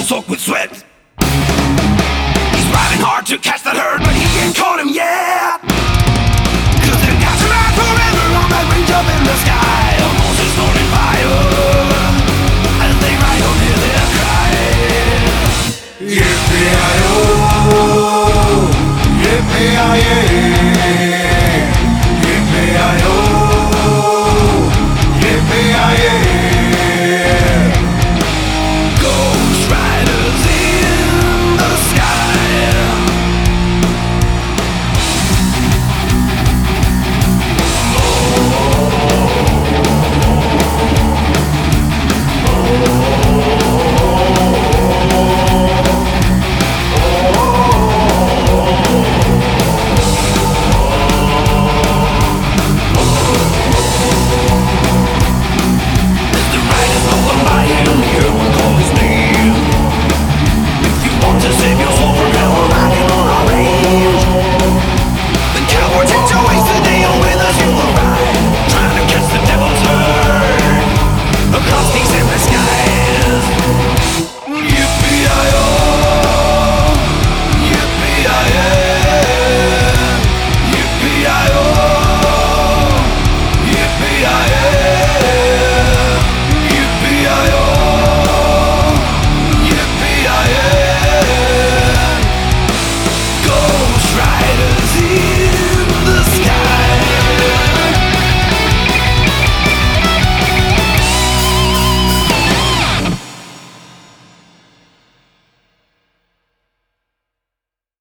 soaked with sweat. He's riding hard to catch that herd, but he ain't caught him yet. Cause they've got to ride forever on that range up in the sky. A horses snorting fire as they ride on near their cry. Yippee-i-oh, yippee-i-yay, yippee-i-oh, yippee-i-yay. Ghost riders in the sky. Oh, oh, oh.